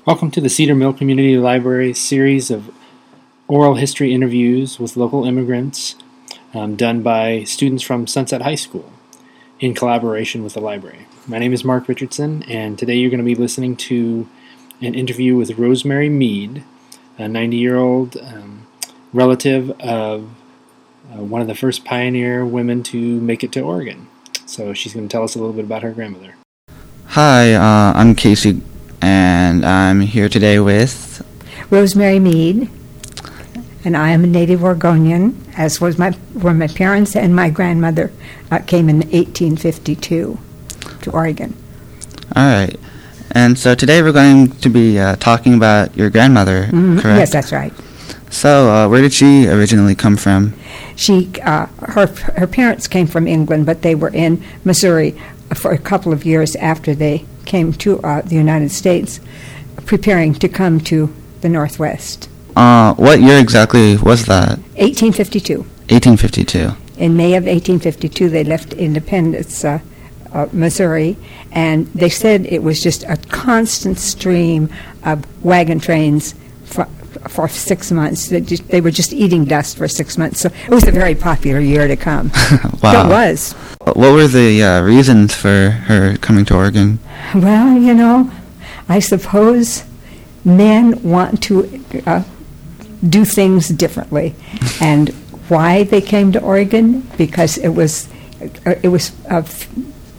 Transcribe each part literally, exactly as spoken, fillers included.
Welcome to the Cedar Mill Community Library series of oral history interviews with local immigrants um, done by students from Sunset High School in collaboration with the library. My name is Mark Richardson, and today you're going to be listening to an interview with Rosemary Mead, a ninety-year-old um, relative of uh, one of the first pioneer women to make it to Oregon. So she's going to tell us a little bit about her grandmother. Hi, uh, I'm Casey, and I'm here today with Rosemary Mead, and I am a native Oregonian, as was my were my parents, and my grandmother uh, came in eighteen fifty-two to Oregon. All right, and so today we're going to be uh, talking about your grandmother, Mm-hmm. correct? Yes, that's right. So, uh, where did she originally come from? She, uh, her, her parents came from England, but they were in Missouri for a couple of years after they came to uh, the United States, preparing to come to the Northwest. Uh, what year exactly was that? eighteen fifty-two. eighteen fifty-two. In May of eighteen fifty-two, they left Independence, uh, uh, Missouri, and they said it was just a constant stream of wagon trains for, for six months. They, just, they were just eating dust for six months. So it was a very popular year to come. Wow. It was. What were the uh, reasons for her coming to Oregon? Well, you know, I suppose men want to uh, do things differently. And why they came to Oregon? Because it was uh, it was uh, f-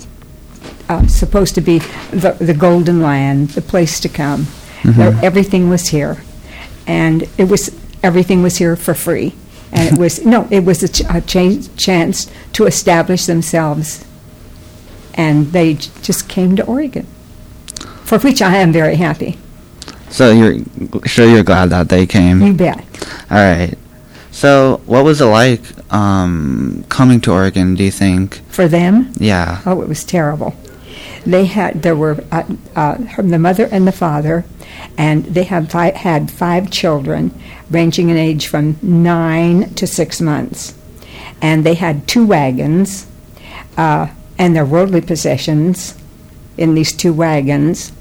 uh, supposed to be the, the golden land, the place to come. Mm-hmm. There, everything was here, and it was everything was here for free. And it was no, it was a, ch- a ch- chance to establish themselves, and they j- just came to Oregon, for which I am very happy. So you're sure you're glad that they came? You bet. All right. So what was it like um, coming to Oregon, do you think? For them, Yeah. oh, it was terrible. They had there were uh, uh, the mother and the father, and they had five, had five children, ranging in age from nine to six months, and they had two wagons, uh, and their worldly possessions in these two wagons.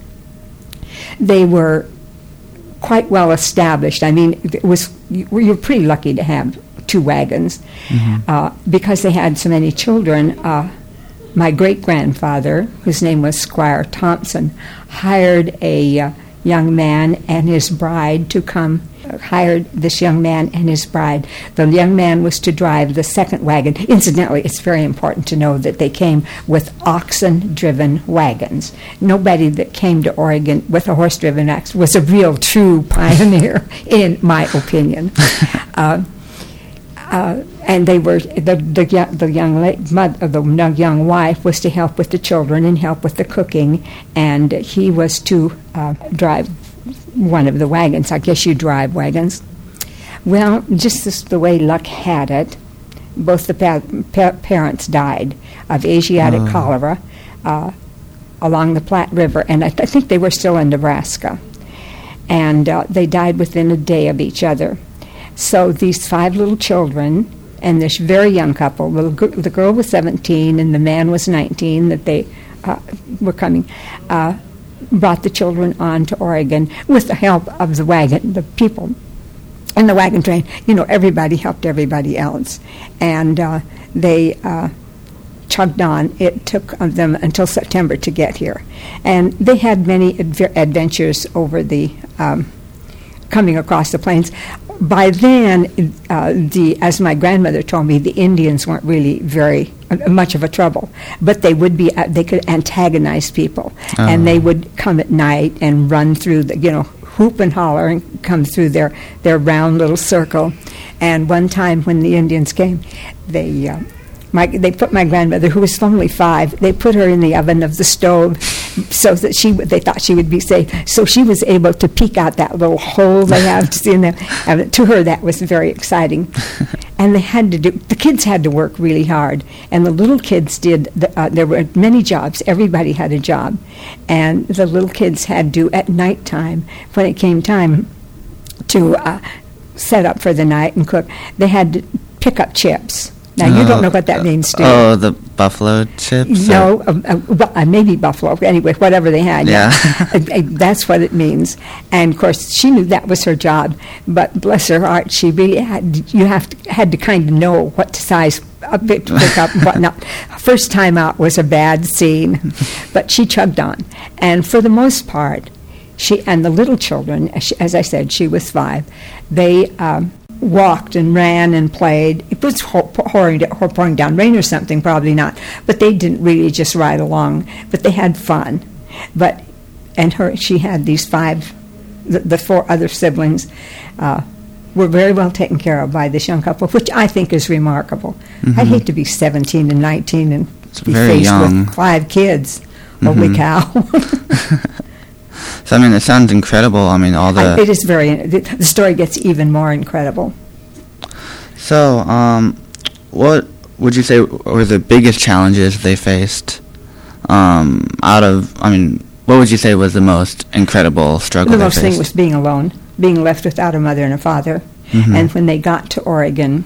They were quite well established. I mean, it was you were pretty lucky to have two wagons, Mm-hmm. uh, because they had so many children. Uh, my great-grandfather, whose name was Squire Thompson, hired a uh, young man and his bride to come, uh, hired this young man and his bride. The young man was to drive the second wagon. Incidentally, it's very important to know that they came with oxen-driven wagons. Nobody that came to Oregon with a horse-driven ox was a real, true pioneer, in my opinion. uh, Uh, and they were the the, young, the young la- mother, the young wife was to help with the children and help with the cooking, and he was to uh, drive one of the wagons. I guess you drive wagons. Well, just as the way luck had it, both the pa- pa- parents died of Asiatic Oh. cholera uh, along the Platte River, and I, th- I think they were still in Nebraska, and uh, they died within a day of each other. So these five little children and this very young couple, the, g- the girl was seventeen and the man was nineteen, that they uh, were coming, uh, brought the children on to Oregon with the help of the wagon, the people in the wagon train. You know, everybody helped everybody else. And uh, they uh, chugged on. It took them until September to get here. And they had many adver- adventures over the um, coming across the plains. By then, uh, the as my grandmother told me, the Indians weren't really very uh, much of a trouble, but they would be. Uh, they could antagonize people, Oh. and they would come at night and run through the, you know, hoop and holler and come through their their round little circle. And one time when the Indians came, they. Uh, My, they put my grandmother, who was only five, they put her in the oven of the stove so that she, they thought she would be safe. So she was able to peek out that little hole they have to see in there. And to her, that was very exciting. And they had to do, the kids had to work really hard. And the little kids did, the, uh, there were many jobs. Everybody had a job. And the little kids had to, at nighttime, when it came time to uh, set up for the night and cook, they had to pick up chips. Now, you don't know what that means, do you? Oh, the buffalo chips? No, uh, uh, well, uh, maybe buffalo. Anyway, whatever they had. Yeah. Uh, uh, That's what it means. And, of course, she knew that was her job. But bless her heart, she really had, you have to, had to kind of know what size of bit to pick up and whatnot. First time out was a bad scene. But she chugged on. And for the most part, she and the little children, as, she, as I said, she was five, they um, walked and ran and played. It was pouring, pouring down rain or something, probably not. But they didn't really just ride along. But they had fun. But and her, she had these five, the, the four other siblings, uh, were very well taken care of by this young couple, which I think is remarkable. Mm-hmm. I'd hate to be seventeen and nineteen and it's be very faced young. with five kids. Holy Mm-hmm. cow. So, I mean, it sounds incredible. I mean, all the... I, it is very, the, the story gets even more incredible. So, um, what would you say were the biggest challenges they faced? Um, out of, I mean, what would you say was the most incredible struggle The they most faced? thing was being alone, being left without a mother and a father. Mhm. And when they got to Oregon,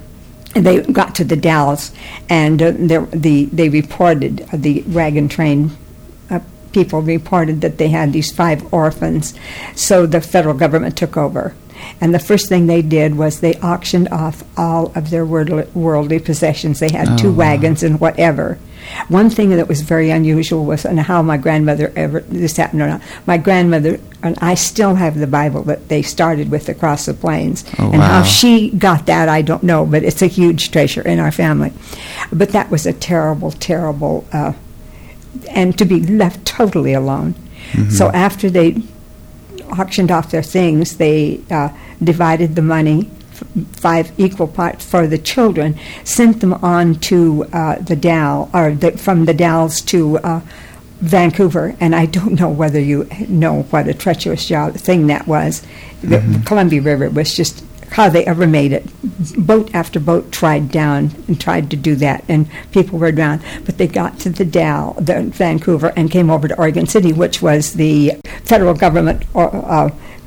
they got to the Dalles, and uh, there, the they reported, uh, the wagon train uh, people reported that they had these five orphans. So the federal government took over. And the first thing they did was they auctioned off all of their worldly, worldly possessions. They had Oh, two wow. wagons and whatever. One thing that was very unusual was, and how my grandmother ever, this happened or not, my grandmother, and I still have the Bible that they started with Across the Plains. Oh, and how wow. she got that, I don't know, but it's a huge treasure in our family. But that was a terrible, terrible, uh, and to be left totally alone. Mhm. So after they auctioned off their things, they uh, divided the money, f- five equal parts for the children, sent them on to uh, the Dow, or the, from the Dalles to uh, Vancouver. And I don't know whether you know what a treacherous job thing that was. The Columbia River was just how they ever made it. Boat after boat tried down and tried to do that, and people were drowned. But they got to the Dow, the Vancouver, and came over to Oregon City, which was the federal government or, uh,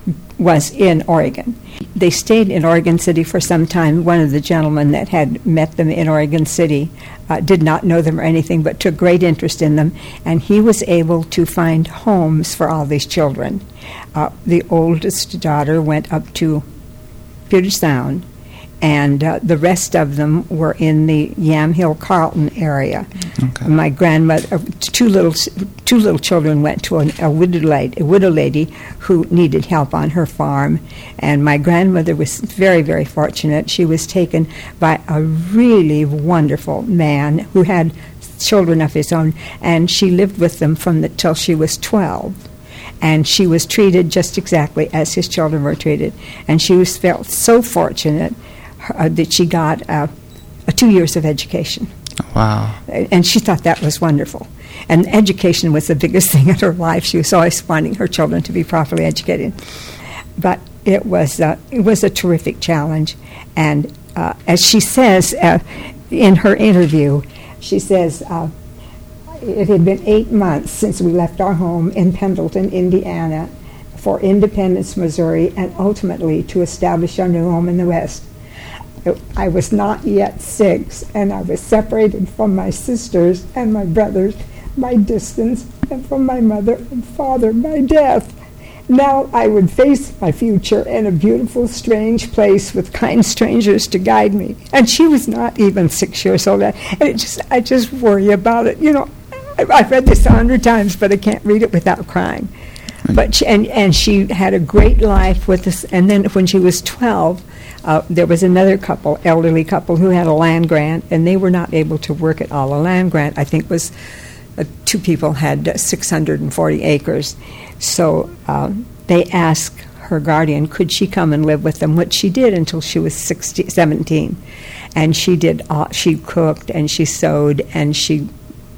was in Oregon. They stayed in Oregon City for some time. One of the gentlemen that had met them in Oregon City uh, did not know them or anything, but took great interest in them, and he was able to find homes for all these children. Uh, the oldest daughter went up to Puget Sound, and uh, the rest of them were in the Yamhill Carlton area. Okay. My grandmother, uh, two little two little children went to an, a widow lady, a widow lady who needed help on her farm, and my grandmother was very, very fortunate. She was taken by a really wonderful man who had children of his own, and she lived with them from the till she was twelve. And she was treated just exactly as his children were treated. And she was felt so fortunate uh, that she got uh, a two years of education. Wow. And she thought that was wonderful. And education was the biggest thing in her life. She was always wanting her children to be properly educated. But it was, uh, it was a terrific challenge. And uh, as she says uh, in her interview, she says, uh, it had been eight months since we left our home in Pendleton, Indiana, for Independence, Missouri, and ultimately to establish our new home in the West. I was not yet six, and I was separated from my sisters and my brothers by distance, and from my mother and father by death. Now I would face my future in a beautiful, strange place with kind strangers to guide me. And she was not even six years old, and it just I just worry about it. You know, I've read this a hundred times, but I can't read it without crying. But she, and and she had a great life with us. And then when she was twelve, uh, there was another couple, elderly couple, who had a land grant, and they were not able to work at all. A land grant, I think, was uh, two people had uh, six hundred forty acres. So uh, they asked her guardian, could she come and live with them? Which she did until she was sixteen, seventeen, and she did. All, she cooked and she sewed and she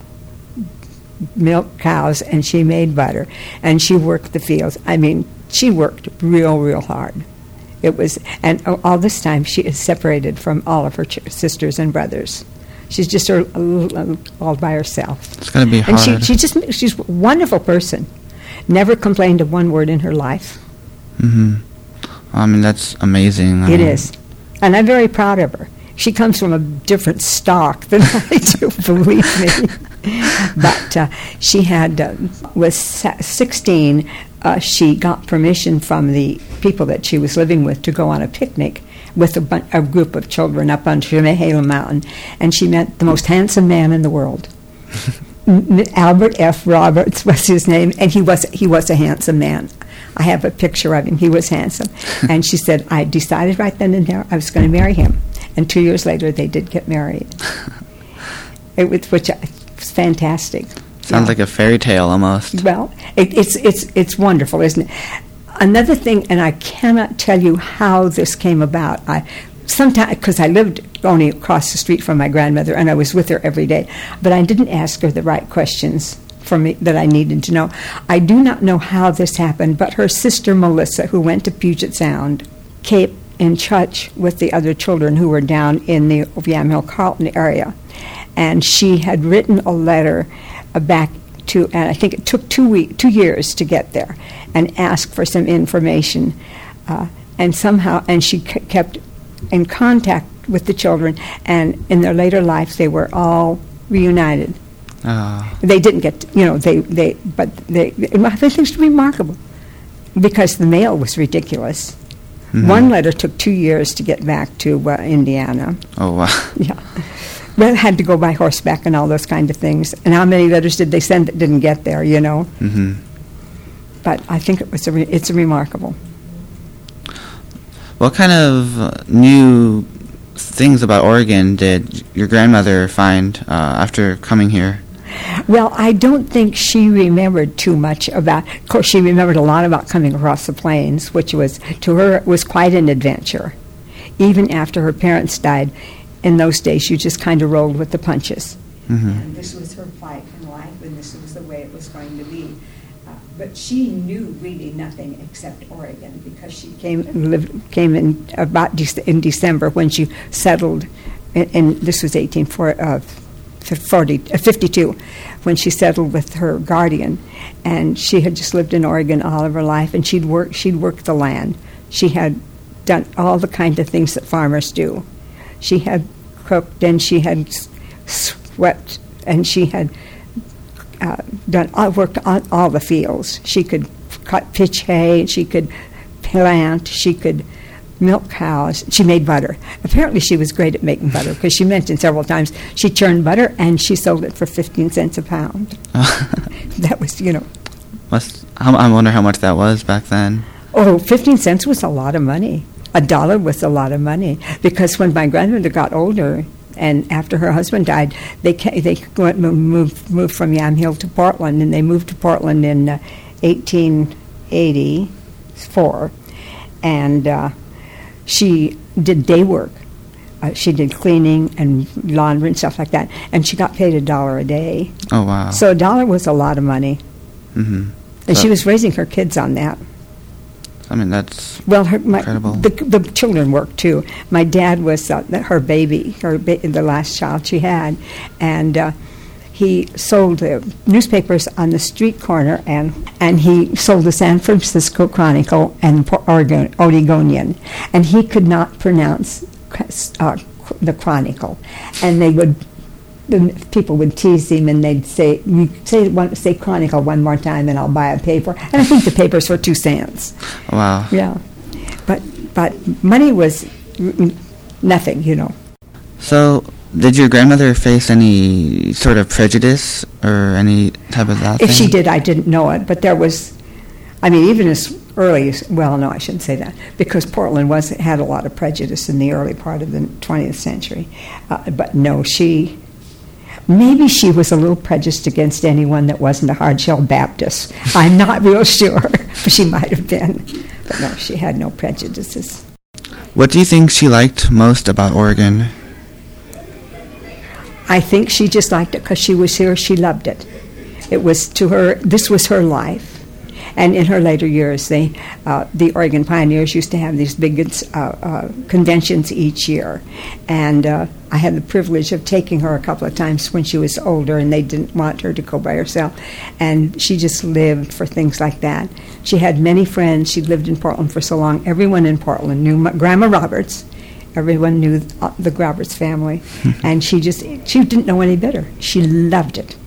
milked cows and she made butter and she worked the fields. I mean, she worked real, real hard. It was, and all this time she is separated from all of her ch- sisters and brothers. She's just a, a, all by herself. It's going to be hard. And she, she just, she's a wonderful person. Never complained of one word in her life. Mm-hmm. I mean, that's amazing. I It mean, is. And I'm very proud of her. she comes from a different stock than I do, believe me. But uh, she had, uh, was sixteen, uh, she got permission from the people that she was living with to go on a picnic with a, bun- a group of children up on Shemahela Mountain, and she met the most handsome man in the world. M- Albert F. Roberts was his name, and he was he was a handsome man. I have a picture of him. He was handsome. And she said, I decided right then and there I was going to marry him. And two years later, they did get married. It was, which was fantastic. Sounds yeah. like a fairy tale almost. Well, it, it's it's it's wonderful, isn't it? Another thing, and I cannot tell you how this came about. I sometimes, because I lived only across the street from my grandmother, and I was with her every day, but I didn't ask her the right questions for me that I needed to know. I do not know how this happened, but her sister Melissa, who went to Puget Sound, kept in touch with the other children who were down in the Yamhill Carlton area, and she had written a letter uh, back to, and I think it took two week, two years to get there, and asked for some information, uh, and somehow, and she c- kept in contact with the children, and in their later lives they were all reunited. Oh. They didn't get, you know, they, they but they, I think it's remarkable because the mail was ridiculous. Mm-hmm. One letter took two years to get back to uh, Indiana. Oh, wow. Yeah. But had to go by horseback and all those kind of things. And how many letters did they send that didn't get there, you know? Mm-hmm. But I think it was a re- it's remarkable. What kind of uh, new things about Oregon did your grandmother find uh, after coming here? Well, I don't think she remembered too much about, of course she remembered a lot about coming across the plains, which was, to her, was quite an adventure. Even after her parents died, in those days you just kind of rolled with the punches. Mm-hmm. And this was her plight in life, and this was the way it was going to be. Uh, but she knew really nothing except Oregon, because she came and lived, came in about de- in December when she settled, and, and this was eighteen forty, uh, forty, uh, fifty-two, when she settled with her guardian, and she had just lived in Oregon all of her life, and she'd work she'd worked the land. She had done all the kind of things that farmers do. She had cooked, and she had swept, and she had uh, done all, worked on all the fields. She could cut pitch hay, she could plant, she could milk cows. She made butter. Apparently she was great at making butter, because she mentioned several times she churned butter and she sold it for fifteen cents a pound. That was, you know. Must, I wonder how much that was back then. Oh, fifteen cents was a lot of money. A dollar was a lot of money, because when my grandmother got older, and after her husband died, they ca- they went, moved moved from Yamhill to Portland, and they moved to Portland in uh, eighteen eighty-four, and uh, she did day work. Uh, she did cleaning and laundry and stuff like that, and she got paid a dollar a day. Oh, wow. So a dollar was a lot of money. Mm-hmm. And so she was raising her kids on that. I mean, that's well, her, my, incredible. The, the children worked too. My dad was uh, her baby, her ba- the last child she had, and uh, he sold uh, newspapers on the street corner, and and he sold the San Francisco Chronicle and Oregon, Oregonian, and he could not pronounce uh, the Chronicle, and they would. The people would tease him, and they'd say, "You say one, say Chronicle one more time, and I'll buy a paper." And I think the papers were two cents. Wow. Yeah, but but money was nothing, you know. So, did your grandmother face any sort of prejudice or any type of that If thing? she did, I didn't know it. But there was, I mean, even as early as, well, no, I shouldn't say that, because Portland was had a lot of prejudice in the early part of the twentieth century. Uh, but no, she. Maybe she was a little prejudiced against anyone that wasn't a hard-shell Baptist. I'm not real sure, but she might have been. But no, she had no prejudices. What do you think she liked most about Oregon? I think she just liked it because she was here. She loved it. It was to her, this was her life. And in her later years, they, uh, the Oregon Pioneers used to have these big uh, uh, conventions each year. And uh, I had the privilege of taking her a couple of times when she was older, and they didn't want her to go by herself. And she just lived for things like that. She had many friends. She'd lived in Portland for so long. Everyone in Portland knew my, Grandma Roberts. Everyone knew uh, the Roberts family, and she just she didn't know any better. She loved it.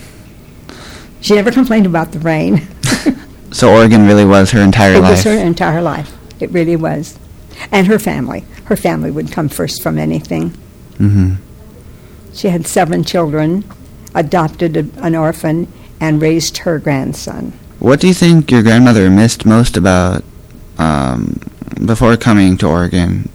She never complained about the rain. So Oregon really was her entire it life. It was her entire life. It really was. And her family. Her family would come first from anything. Mm-hmm. She had seven children, adopted a, an orphan, and raised her grandson. What do you think your grandmother missed most about um, before coming to Oregon?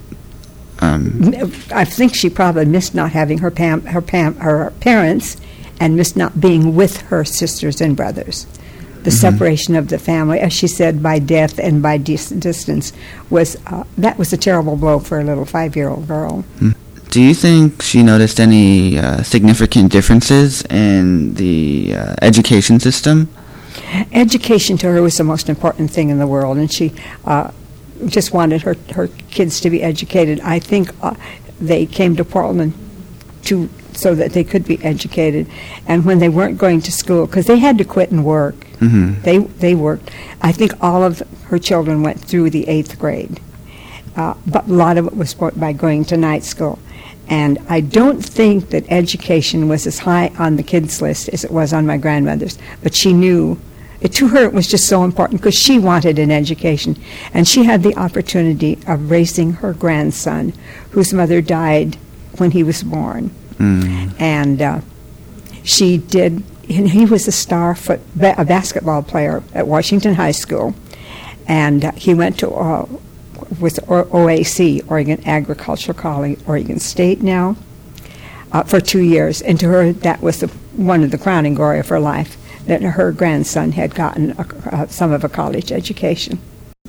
Um, I think she probably missed not having her pam, her pam, her parents, and missed not being with her sisters and brothers. The mm-hmm. separation of the family, as she said, by death and by dis- distance, was uh, that was a terrible blow for a little five-year-old girl. Do you think she noticed any uh, significant differences in the uh, education system? Education to her was the most important thing in the world, and she uh, just wanted her, her kids to be educated. I think uh, they came to Portland to so that they could be educated, and when they weren't going to school, because they had to quit and work, mm-hmm. they they worked. I think all of her children went through the eighth grade, uh, but a lot of it was by going to night school. And I don't think that education was as high on the kids' list as it was on my grandmother's, but she knew. It, to her, it was just so important because she wanted an education, and she had the opportunity of raising her grandson, whose mother died when he was born. Mm. And uh, she did, and he was a star foot, a basketball player at Washington High School, and uh, he went to uh, with O A C, Oregon Agricultural College, Oregon State now, uh, for two years. And to her, that was the, one of the crowning glory of her life, that her grandson had gotten a, uh, some of a college education.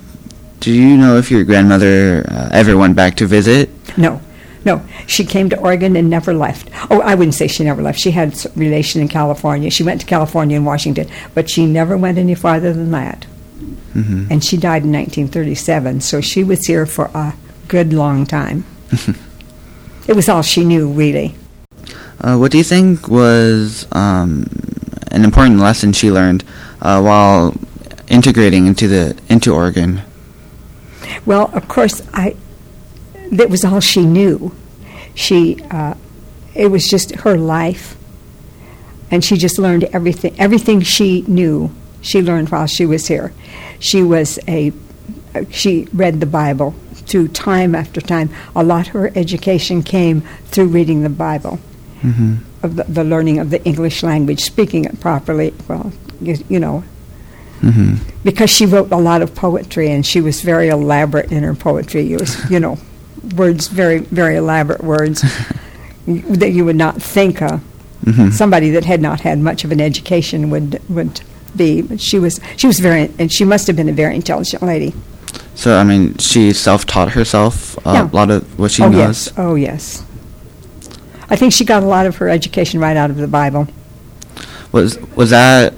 Do you know if your grandmother uh, ever went back to visit? No. No, she came to Oregon and never left. Oh, I wouldn't say she never left. She had a relation in California. She went to California and Washington, but she never went any farther than that. Mm-hmm. And she died in nineteen thirty-seven, so she was here for a good long time. It was all she knew, really. Uh, what do you think was um, an important lesson she learned uh, while integrating into the into Oregon? Well, of course, I. That was all she knew. She, uh, it was just her life, and she just learned everything. Everything she knew, she learned while she was here. She was a, she read the Bible through time after time. A lot of her education came through reading the Bible, mm-hmm. of the, the learning of the English language, speaking it properly. Well, you, you know. Mm-hmm. Because she wrote a lot of poetry, and she was very elaborate in her poetry. It was, you know. Words, very, very elaborate words that you would not think uh, mm-hmm. somebody that had not had much of an education would would be. But she was, she was very, and she must have been a very intelligent lady. So, I mean, she self-taught herself uh, Yeah. a lot of what she oh, knows? Yes. Oh, yes. I think she got a lot of her education right out of the Bible. Was was that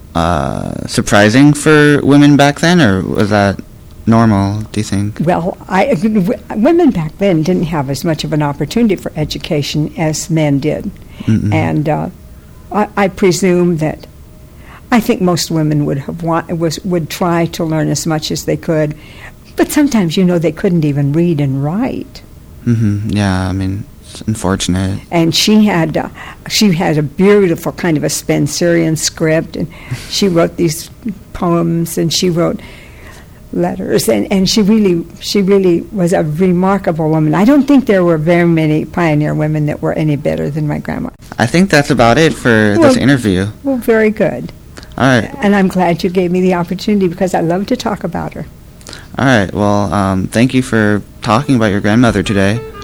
uh, surprising for women back then, or was that normal, do you think? Well, I, w- women back then didn't have as much of an opportunity for education as men did. Mm-mm. And uh, I, I presume that I think most women would have want, was would try to learn as much as they could, but sometimes, you know, they couldn't even read and write. Mm-hmm. Yeah, I mean, it's unfortunate. And she had uh, she had a beautiful kind of a Spencerian script, and she wrote these poems, and she wrote letters, and, and she really she really was a remarkable woman. I don't think there were very many pioneer women that were any better than my grandma. I think that's about it for Well- this interview. Well, very good. All right. And I'm glad you gave me the opportunity because I love to talk about her. All right. Well, um, thank you for talking about your grandmother today.